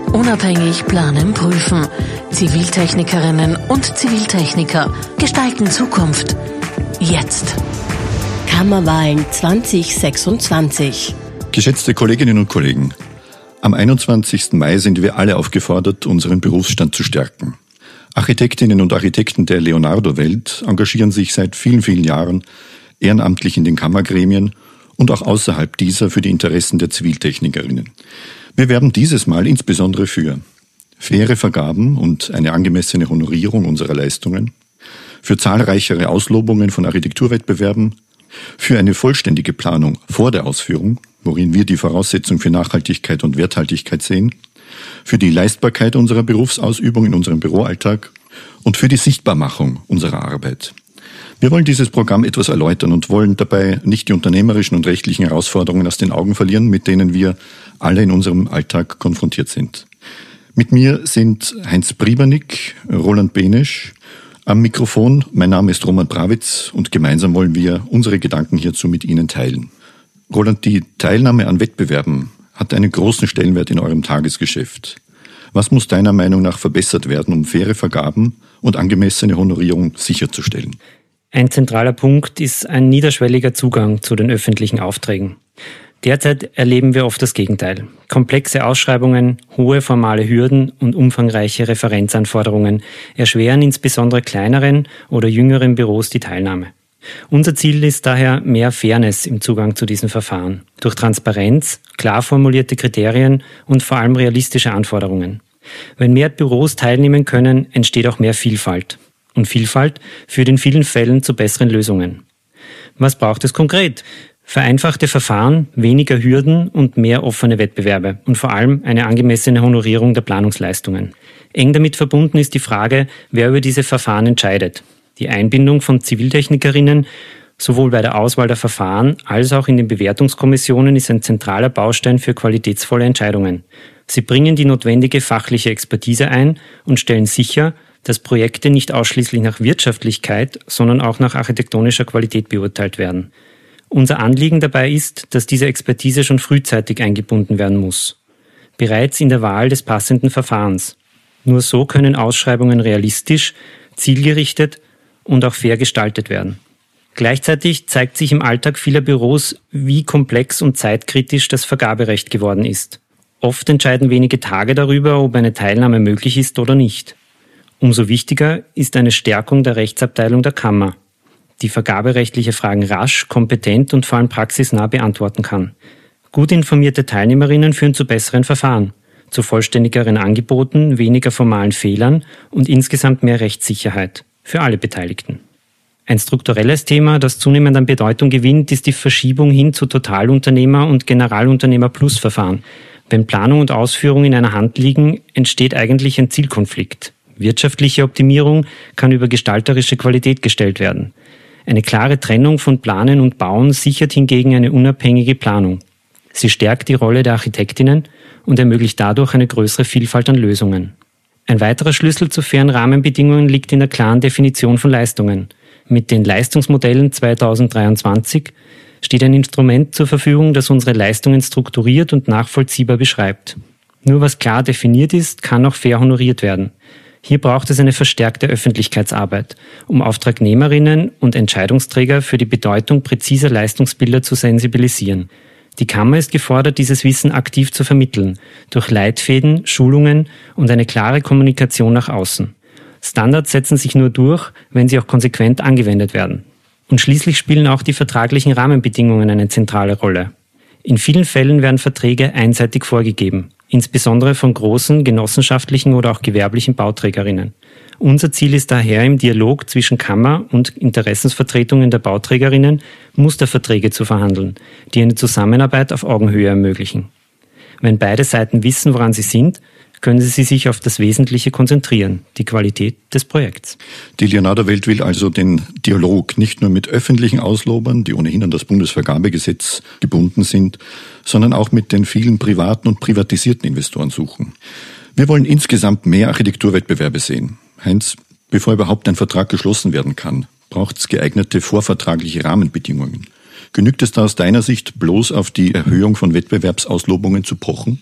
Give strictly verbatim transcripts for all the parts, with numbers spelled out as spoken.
Unabhängig planen, prüfen. Ziviltechnikerinnen und Ziviltechniker gestalten Zukunft. Jetzt. Kammerwahlen zwanzig sechsundzwanzig. Geschätzte Kolleginnen und Kollegen, am einundzwanzigsten Mai sind wir alle aufgefordert, unseren Berufsstand zu stärken. Architektinnen und Architekten der Leonardo-Welt engagieren sich seit vielen, vielen Jahren ehrenamtlich in den Kammergremien und auch außerhalb dieser für die Interessen der Ziviltechnikerinnen. Wir werben dieses Mal insbesondere für faire Vergaben und eine angemessene Honorierung unserer Leistungen, für zahlreichere Auslobungen von Architekturwettbewerben, für eine vollständige Planung vor der Ausführung, worin wir die Voraussetzung für Nachhaltigkeit und Werthaltigkeit sehen, für die Leistbarkeit unserer Berufsausübung in unserem Büroalltag und für die Sichtbarmachung unserer Arbeit. Wir wollen dieses Programm etwas erläutern und wollen dabei nicht die unternehmerischen und rechtlichen Herausforderungen aus den Augen verlieren, mit denen wir alle in unserem Alltag konfrontiert sind. Mit mir sind Heinz Priebernick, Roland Benisch, am Mikrofon. Mein Name ist Roman Prawitz und gemeinsam wollen wir unsere Gedanken hierzu mit Ihnen teilen. Roland, die Teilnahme an Wettbewerben hat einen großen Stellenwert in eurem Tagesgeschäft. Was muss deiner Meinung nach verbessert werden, um faire Vergaben und angemessene Honorierung sicherzustellen? Ein zentraler Punkt ist ein niederschwelliger Zugang zu den öffentlichen Aufträgen. Derzeit erleben wir oft das Gegenteil. Komplexe Ausschreibungen, hohe formale Hürden und umfangreiche Referenzanforderungen erschweren insbesondere kleineren oder jüngeren Büros die Teilnahme. Unser Ziel ist daher mehr Fairness im Zugang zu diesen Verfahren, durch Transparenz, klar formulierte Kriterien und vor allem realistische Anforderungen. Wenn mehr Büros teilnehmen können, entsteht auch mehr Vielfalt. Und Vielfalt führt in vielen Fällen zu besseren Lösungen. Was braucht es konkret? Vereinfachte Verfahren, weniger Hürden und mehr offene Wettbewerbe und vor allem eine angemessene Honorierung der Planungsleistungen. Eng damit verbunden ist die Frage, wer über diese Verfahren entscheidet. Die Einbindung von Ziviltechnikerinnen sowohl bei der Auswahl der Verfahren als auch in den Bewertungskommissionen ist ein zentraler Baustein für qualitätsvolle Entscheidungen. Sie bringen die notwendige fachliche Expertise ein und stellen sicher, dass Projekte nicht ausschließlich nach Wirtschaftlichkeit, sondern auch nach architektonischer Qualität beurteilt werden. Unser Anliegen dabei ist, dass diese Expertise schon frühzeitig eingebunden werden muss. Bereits in der Wahl des passenden Verfahrens. Nur so können Ausschreibungen realistisch, zielgerichtet und auch fair gestaltet werden. Gleichzeitig zeigt sich im Alltag vieler Büros, wie komplex und zeitkritisch das Vergaberecht geworden ist. Oft entscheiden wenige Tage darüber, ob eine Teilnahme möglich ist oder nicht. Umso wichtiger ist eine Stärkung der Rechtsabteilung der Kammer, die vergaberechtliche Fragen rasch, kompetent und vor allem praxisnah beantworten kann. Gut informierte Teilnehmerinnen führen zu besseren Verfahren, zu vollständigeren Angeboten, weniger formalen Fehlern und insgesamt mehr Rechtssicherheit für alle Beteiligten. Ein strukturelles Thema, das zunehmend an Bedeutung gewinnt, ist die Verschiebung hin zu Totalunternehmer- und Generalunternehmer-Plus-Verfahren. Wenn Planung und Ausführung in einer Hand liegen, entsteht eigentlich ein Zielkonflikt. Wirtschaftliche Optimierung kann über gestalterische Qualität gestellt werden. Eine klare Trennung von Planen und Bauen sichert hingegen eine unabhängige Planung. Sie stärkt die Rolle der Architektinnen und ermöglicht dadurch eine größere Vielfalt an Lösungen. Ein weiterer Schlüssel zu fairen Rahmenbedingungen liegt in der klaren Definition von Leistungen. Mit den Leistungsmodellen zweitausenddreiundzwanzig steht ein Instrument zur Verfügung, das unsere Leistungen strukturiert und nachvollziehbar beschreibt. Nur was klar definiert ist, kann auch fair honoriert werden. Hier braucht es eine verstärkte Öffentlichkeitsarbeit, um Auftragnehmerinnen und Entscheidungsträger für die Bedeutung präziser Leistungsbilder zu sensibilisieren. Die Kammer ist gefordert, dieses Wissen aktiv zu vermitteln, durch Leitfäden, Schulungen und eine klare Kommunikation nach außen. Standards setzen sich nur durch, wenn sie auch konsequent angewendet werden. Und schließlich spielen auch die vertraglichen Rahmenbedingungen eine zentrale Rolle. In vielen Fällen werden Verträge einseitig vorgegeben, insbesondere von großen genossenschaftlichen oder auch gewerblichen Bauträgerinnen. Unser Ziel ist daher, im Dialog zwischen Kammer und Interessensvertretungen der Bauträgerinnen Musterverträge zu verhandeln, die eine Zusammenarbeit auf Augenhöhe ermöglichen. Wenn beide Seiten wissen, woran sie sind, können sie sich auf das Wesentliche konzentrieren, die Qualität des Projekts. Die Leonardo-Welt will also den Dialog nicht nur mit öffentlichen Auslobern, die ohnehin an das Bundesvergabegesetz gebunden sind, sondern auch mit den vielen privaten und privatisierten Investoren suchen. Wir wollen insgesamt mehr Architekturwettbewerbe sehen. Heinz, bevor überhaupt ein Vertrag geschlossen werden kann, braucht es geeignete vorvertragliche Rahmenbedingungen. Genügt es da aus deiner Sicht bloß auf die Erhöhung von Wettbewerbsauslobungen zu pochen?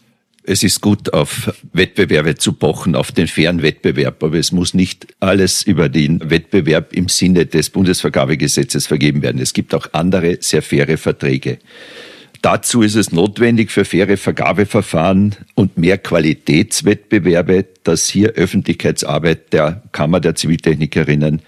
Es ist gut, auf Wettbewerbe zu pochen, auf den fairen Wettbewerb, aber es muss nicht alles über den Wettbewerb im Sinne des Bundesvergabegesetzes vergeben werden. Es gibt auch andere sehr faire Verträge. Dazu ist es notwendig für faire Vergabeverfahren und mehr Qualitätswettbewerbe, dass hier Öffentlichkeitsarbeit der Kammer der Ziviltechnikerinnen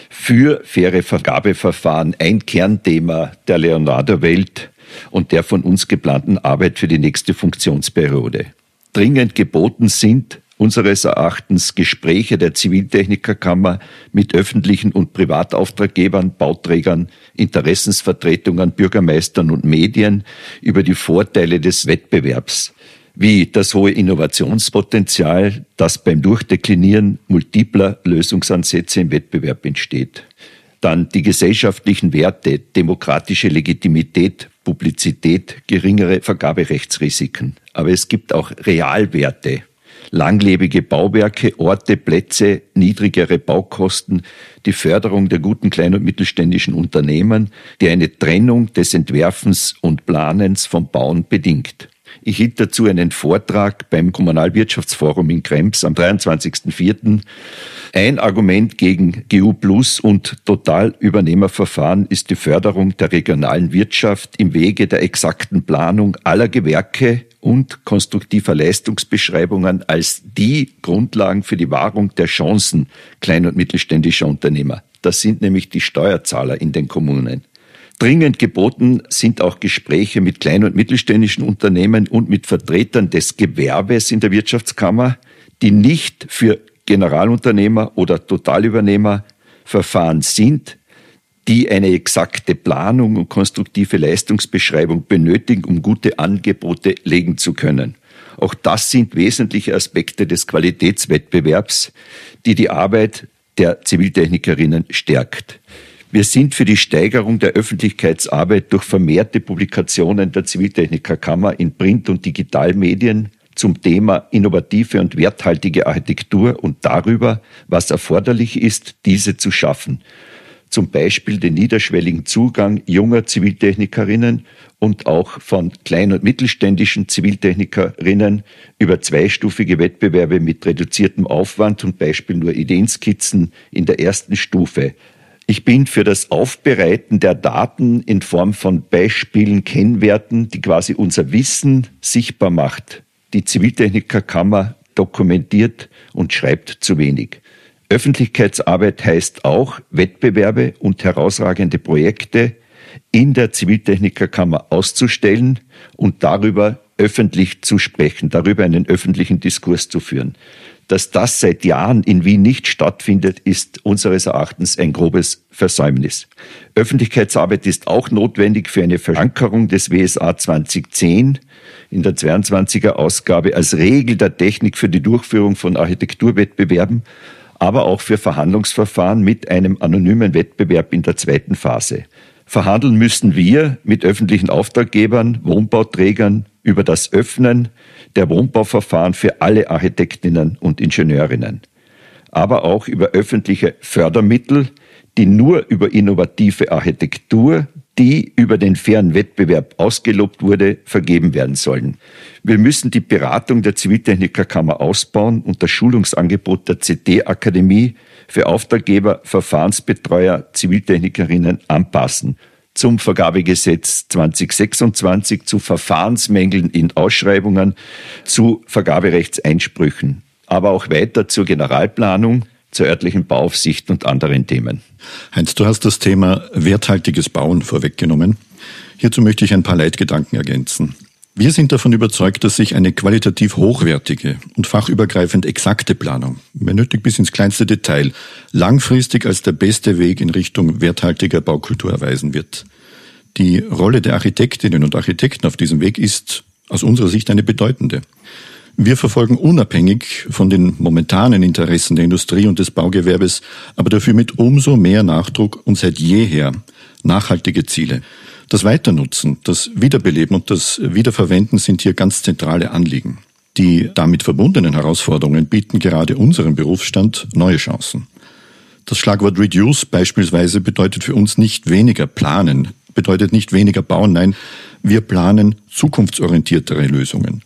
für faire Vergabeverfahren ein Kernthema der Leonardo-Welt und der von uns geplanten Arbeit für die nächste Funktionsperiode. Dringend geboten sind unseres Erachtens Gespräche der Ziviltechnikerkammer mit öffentlichen und Privatauftraggebern, Bauträgern, Interessensvertretungen, Bürgermeistern und Medien über die Vorteile des Wettbewerbs, wie das hohe Innovationspotenzial, das beim Durchdeklinieren multipler Lösungsansätze im Wettbewerb entsteht. Dann die gesellschaftlichen Werte, demokratische Legitimität, Publizität, geringere Vergaberechtsrisiken. Aber es gibt auch Realwerte. Langlebige Bauwerke, Orte, Plätze, niedrigere Baukosten, die Förderung der guten kleinen und mittelständischen Unternehmen, die eine Trennung des Entwerfens und Planens vom Bauen bedingt. Ich hielt dazu einen Vortrag beim Kommunalwirtschaftsforum in Krems am dreiundzwanzigsten vierten Ein Argument gegen G U Plus und Totalübernehmerverfahren ist die Förderung der regionalen Wirtschaft im Wege der exakten Planung aller Gewerke und konstruktiver Leistungsbeschreibungen als die Grundlagen für die Wahrung der Chancen klein- und mittelständischer Unternehmer. Das sind nämlich die Steuerzahler in den Kommunen. Dringend geboten sind auch Gespräche mit kleinen und mittelständischen Unternehmen und mit Vertretern des Gewerbes in der Wirtschaftskammer, die nicht für Generalunternehmer oder Totalübernehmer Verfahren sind, die eine exakte Planung und konstruktive Leistungsbeschreibung benötigen, um gute Angebote legen zu können. Auch das sind wesentliche Aspekte des Qualitätswettbewerbs, die die Arbeit der Ziviltechnikerinnen stärkt. Wir sind für die Steigerung der Öffentlichkeitsarbeit durch vermehrte Publikationen der Ziviltechnikerkammer in Print- und Digitalmedien zum Thema innovative und werthaltige Architektur und darüber, was erforderlich ist, diese zu schaffen. Zum Beispiel den niederschwelligen Zugang junger Ziviltechnikerinnen und auch von klein- und mittelständischen Ziviltechnikerinnen über zweistufige Wettbewerbe mit reduziertem Aufwand, zum Beispiel nur Ideenskizzen in der ersten Stufe. Ich bin für das Aufbereiten der Daten in Form von Beispielen, Kennwerten, die quasi unser Wissen sichtbar macht. Die Ziviltechnikerkammer dokumentiert und schreibt zu wenig. Öffentlichkeitsarbeit heißt auch, Wettbewerbe und herausragende Projekte in der Ziviltechnikerkammer auszustellen und darüber öffentlich zu sprechen, darüber einen öffentlichen Diskurs zu führen. Dass das seit Jahren in Wien nicht stattfindet, ist unseres Erachtens ein grobes Versäumnis. Öffentlichkeitsarbeit ist auch notwendig für eine Verankerung des W S A zwanzig zehn in der zweiundzwanziger Ausgabe als Regel der Technik für die Durchführung von Architekturwettbewerben, aber auch für Verhandlungsverfahren mit einem anonymen Wettbewerb in der zweiten Phase. Verhandeln müssen wir mit öffentlichen Auftraggebern, Wohnbauträgern über das Öffnen der Wohnbauverfahren für alle Architektinnen und Ingenieurinnen, aber auch über öffentliche Fördermittel, die nur über innovative Architektur, die über den fairen Wettbewerb ausgelobt wurde, vergeben werden sollen. Wir müssen die Beratung der Ziviltechnikerkammer ausbauen und das Schulungsangebot der C T-Akademie für Auftraggeber, Verfahrensbetreuer, Ziviltechnikerinnen anpassen. Zum Vergabegesetz zwanzig sechsundzwanzig, zu Verfahrensmängeln in Ausschreibungen, zu Vergaberechtseinsprüchen, aber auch weiter zur Generalplanung, zur örtlichen Bauaufsicht und anderen Themen. Heinz, du hast das Thema werthaltiges Bauen vorweggenommen. Hierzu möchte ich ein paar Leitgedanken ergänzen. Wir sind davon überzeugt, dass sich eine qualitativ hochwertige und fachübergreifend exakte Planung, wenn nötig bis ins kleinste Detail, langfristig als der beste Weg in Richtung werthaltiger Baukultur erweisen wird. Die Rolle der Architektinnen und Architekten auf diesem Weg ist aus unserer Sicht eine bedeutende. Wir verfolgen unabhängig von den momentanen Interessen der Industrie und des Baugewerbes, aber dafür mit umso mehr Nachdruck und seit jeher nachhaltige Ziele. Das Weiternutzen, das Wiederbeleben und das Wiederverwenden sind hier ganz zentrale Anliegen. Die damit verbundenen Herausforderungen bieten gerade unserem Berufsstand neue Chancen. Das Schlagwort Reduce beispielsweise bedeutet für uns nicht weniger planen, bedeutet nicht weniger bauen, nein, wir planen zukunftsorientiertere Lösungen.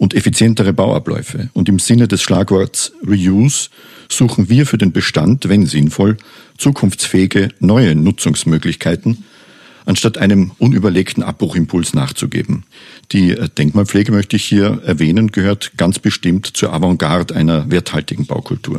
und effizientere Bauabläufe. Und im Sinne des Schlagworts Reuse suchen wir für den Bestand, wenn sinnvoll, zukunftsfähige neue Nutzungsmöglichkeiten, anstatt einem unüberlegten Abbruchimpuls nachzugeben. Die Denkmalpflege, möchte ich hier erwähnen, gehört ganz bestimmt zur Avantgarde einer werthaltigen Baukultur.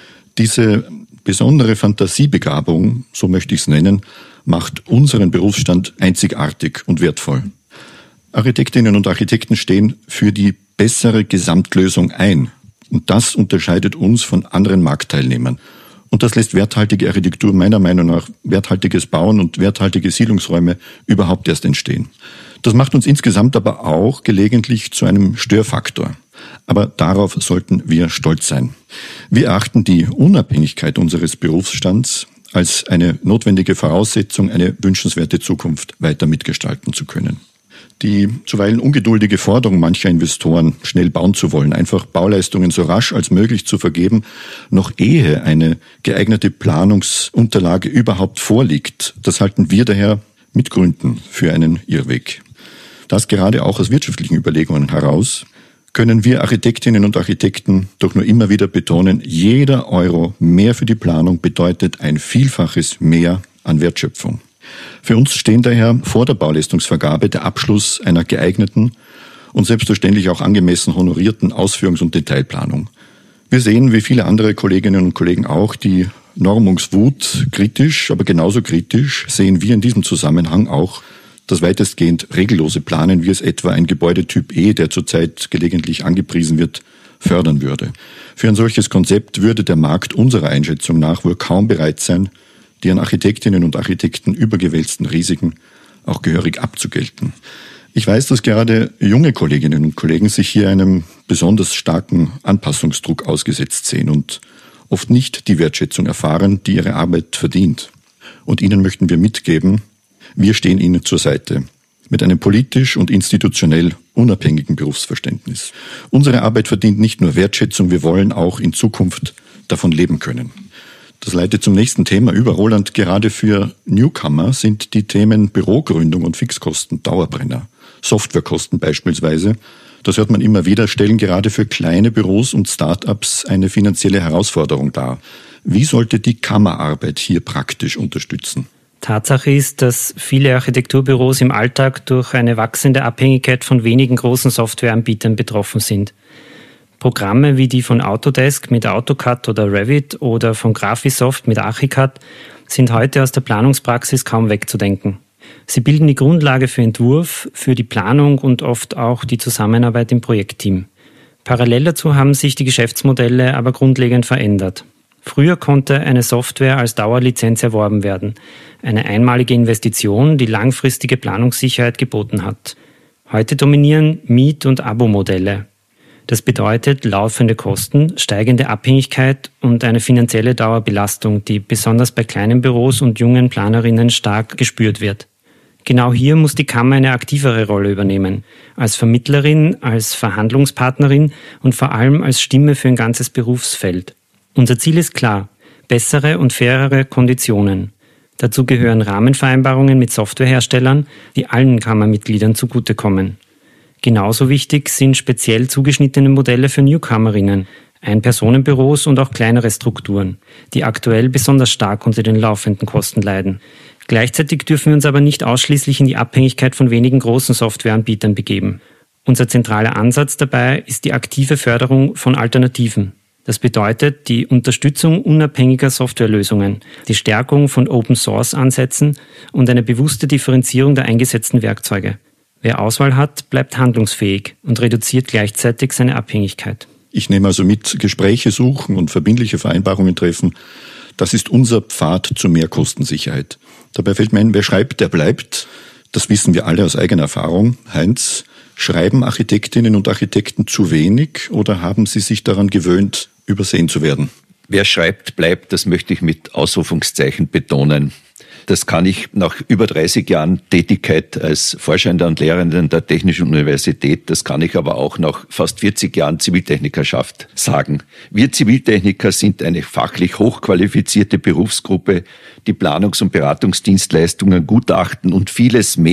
Diese besondere Fantasiebegabung, so möchte ich es nennen, macht unseren Berufsstand einzigartig und wertvoll. Architektinnen und Architekten stehen für die bessere Gesamtlösung ein. Und das unterscheidet uns von anderen Marktteilnehmern. Und das lässt werthaltige Architektur meiner Meinung nach, werthaltiges Bauen und werthaltige Siedlungsräume überhaupt erst entstehen. Das macht uns insgesamt aber auch gelegentlich zu einem Störfaktor. Aber darauf sollten wir stolz sein. Wir erachten die Unabhängigkeit unseres Berufsstands als eine notwendige Voraussetzung, eine wünschenswerte Zukunft weiter mitgestalten zu können. Die zuweilen ungeduldige Forderung mancher Investoren, schnell bauen zu wollen, einfach Bauleistungen so rasch als möglich zu vergeben, noch ehe eine geeignete Planungsunterlage überhaupt vorliegt, das halten wir daher mit Gründen für einen Irrweg. Das gerade auch aus wirtschaftlichen Überlegungen heraus können wir Architektinnen und Architekten doch nur immer wieder betonen, jeder Euro mehr für die Planung bedeutet ein Vielfaches mehr an Wertschöpfung. Für uns stehen daher vor der Bauleistungsvergabe der Abschluss einer geeigneten und selbstverständlich auch angemessen honorierten Ausführungs- und Detailplanung. Wir sehen, wie viele andere Kolleginnen und Kollegen auch, die Normungswut kritisch, aber genauso kritisch sehen wir in diesem Zusammenhang auch das weitestgehend regellose Planen, wie es etwa ein Gebäudetyp E, der zurzeit gelegentlich angepriesen wird, fördern würde. Für ein solches Konzept würde der Markt unserer Einschätzung nach wohl kaum bereit sein, die an Architektinnen und Architekten übergewälzten Risiken auch gehörig abzugelten. Ich weiß, dass gerade junge Kolleginnen und Kollegen sich hier einem besonders starken Anpassungsdruck ausgesetzt sehen und oft nicht die Wertschätzung erfahren, die ihre Arbeit verdient. Und ihnen möchten wir mitgeben, wir stehen ihnen zur Seite, mit einem politisch und institutionell unabhängigen Berufsverständnis. Unsere Arbeit verdient nicht nur Wertschätzung, wir wollen auch in Zukunft davon leben können. Das leitet zum nächsten Thema über. Roland, gerade für Newcomer sind die Themen Bürogründung und Fixkosten Dauerbrenner. Softwarekosten beispielsweise, das hört man immer wieder, stellen gerade für kleine Büros und Start-ups eine finanzielle Herausforderung dar. Wie sollte die Kammerarbeit hier praktisch unterstützen? Tatsache ist, dass viele Architekturbüros im Alltag durch eine wachsende Abhängigkeit von wenigen großen Softwareanbietern betroffen sind. Programme wie die von Autodesk mit AutoCAD oder Revit oder von Graphisoft mit Archicad sind heute aus der Planungspraxis kaum wegzudenken. Sie bilden die Grundlage für Entwurf, für die Planung und oft auch die Zusammenarbeit im Projektteam. Parallel dazu haben sich die Geschäftsmodelle aber grundlegend verändert. Früher konnte eine Software als Dauerlizenz erworben werden. Eine einmalige Investition, die langfristige Planungssicherheit geboten hat. Heute dominieren Miet- und Abo-Modelle. Das bedeutet laufende Kosten, steigende Abhängigkeit und eine finanzielle Dauerbelastung, die besonders bei kleinen Büros und jungen Planerinnen stark gespürt wird. Genau hier muss die Kammer eine aktivere Rolle übernehmen, als Vermittlerin, als Verhandlungspartnerin und vor allem als Stimme für ein ganzes Berufsfeld. Unser Ziel ist klar, bessere und fairere Konditionen. Dazu gehören Rahmenvereinbarungen mit Softwareherstellern, die allen Kammermitgliedern zugutekommen. Genauso wichtig sind speziell zugeschnittene Modelle für Newcomerinnen, Ein-Personen-Büros und auch kleinere Strukturen, die aktuell besonders stark unter den laufenden Kosten leiden. Gleichzeitig dürfen wir uns aber nicht ausschließlich in die Abhängigkeit von wenigen großen Softwareanbietern begeben. Unser zentraler Ansatz dabei ist die aktive Förderung von Alternativen. Das bedeutet die Unterstützung unabhängiger Softwarelösungen, die Stärkung von Open-Source-Ansätzen und eine bewusste Differenzierung der eingesetzten Werkzeuge. Wer Auswahl hat, bleibt handlungsfähig und reduziert gleichzeitig seine Abhängigkeit. Ich nehme also mit, Gespräche suchen und verbindliche Vereinbarungen treffen. Das ist unser Pfad zu mehr Kostensicherheit. Dabei fällt mir ein, wer schreibt, der bleibt. Das wissen wir alle aus eigener Erfahrung. Heinz, schreiben Architektinnen und Architekten zu wenig oder haben sie sich daran gewöhnt, übersehen zu werden? Wer schreibt, bleibt, das möchte ich mit Ausrufungszeichen betonen. Das kann ich nach über dreißig Jahren Tätigkeit als Vorstände und Lehrenden der Technischen Universität, das kann ich aber auch nach fast vierzig Jahren Ziviltechnikerschaft sagen. Wir Ziviltechniker sind eine fachlich hochqualifizierte Berufsgruppe, die Planungs- und Beratungsdienstleistungen, Gutachten und vieles mehr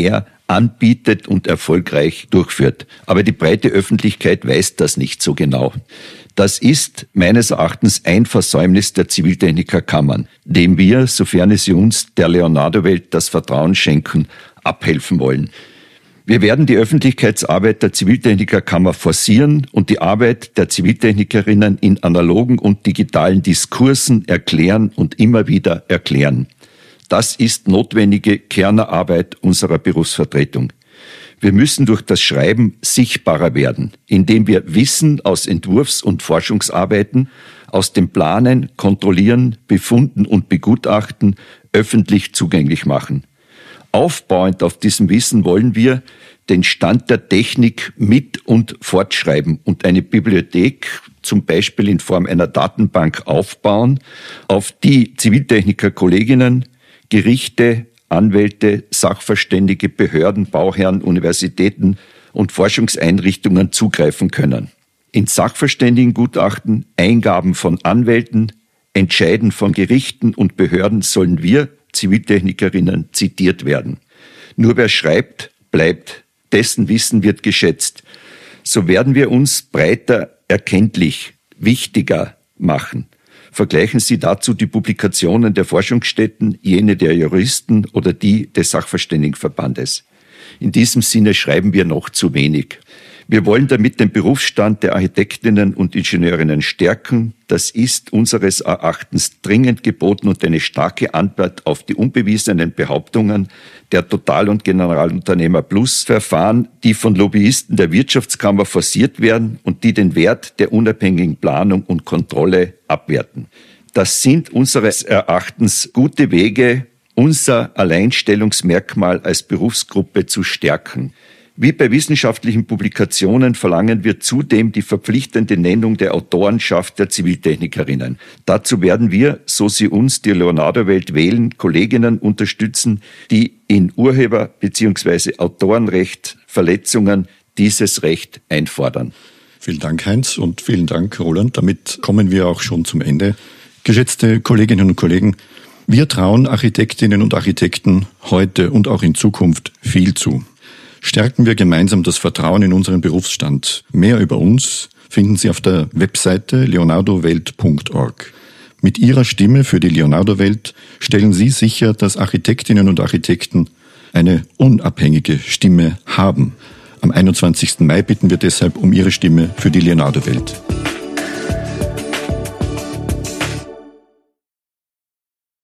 anbietet und erfolgreich durchführt. Aber die breite Öffentlichkeit weiß das nicht so genau. Das ist meines Erachtens ein Versäumnis der Ziviltechnikerkammern, dem wir, sofern sie uns der Leonardo-Welt das Vertrauen schenken, abhelfen wollen. Wir werden die Öffentlichkeitsarbeit der Ziviltechnikerkammer forcieren und die Arbeit der Ziviltechnikerinnen in analogen und digitalen Diskursen erklären und immer wieder erklären. Das ist notwendige Kernarbeit unserer Berufsvertretung. Wir müssen durch das Schreiben sichtbarer werden, indem wir Wissen aus Entwurfs- und Forschungsarbeiten, aus dem Planen, Kontrollieren, Befunden und Begutachten öffentlich zugänglich machen. Aufbauend auf diesem Wissen wollen wir den Stand der Technik mit und fortschreiben und eine Bibliothek, zum Beispiel in Form einer Datenbank, aufbauen, auf die Ziviltechniker-Kolleginnen, Gerichte, Anwälte, Sachverständige, Behörden, Bauherren, Universitäten und Forschungseinrichtungen zugreifen können. In Sachverständigengutachten, Eingaben von Anwälten, Entscheiden von Gerichten und Behörden sollen wir Ziviltechnikerinnen zitiert werden. Nur wer schreibt, bleibt. Dessen Wissen wird geschätzt. So werden wir uns breiter erkenntlich, wichtiger machen. Vergleichen Sie dazu die Publikationen der Forschungsstätten, jene der Juristen oder die des Sachverständigenverbandes. In diesem Sinne schreiben wir noch zu wenig. Wir wollen damit den Berufsstand der Architektinnen und Ingenieurinnen stärken. Das ist unseres Erachtens dringend geboten und eine starke Antwort auf die unbewiesenen Behauptungen der Total- und Generalunternehmer Plus-Verfahren, die von Lobbyisten der Wirtschaftskammer forciert werden und die den Wert der unabhängigen Planung und Kontrolle abwerten. Das sind unseres Erachtens gute Wege, unser Alleinstellungsmerkmal als Berufsgruppe zu stärken. Wie bei wissenschaftlichen Publikationen verlangen wir zudem die verpflichtende Nennung der Autorenschaft der Ziviltechnikerinnen. Dazu werden wir, so sie uns die Leonardo-Welt wählen, Kolleginnen unterstützen, die in Urheber- bzw. Autorenrecht Verletzungen dieses Recht einfordern. Vielen Dank, Heinz, und vielen Dank, Roland. Damit kommen wir auch schon zum Ende. Geschätzte Kolleginnen und Kollegen, wir trauen Architektinnen und Architekten heute und auch in Zukunft viel zu. Stärken wir gemeinsam das Vertrauen in unseren Berufsstand. Mehr über uns finden Sie auf der Webseite leonardo welt punkt org. Mit Ihrer Stimme für die Leonardo-Welt stellen Sie sicher, dass Architektinnen und Architekten eine unabhängige Stimme haben. Am einundzwanzigsten Mai bitten wir deshalb um Ihre Stimme für die Leonardo-Welt.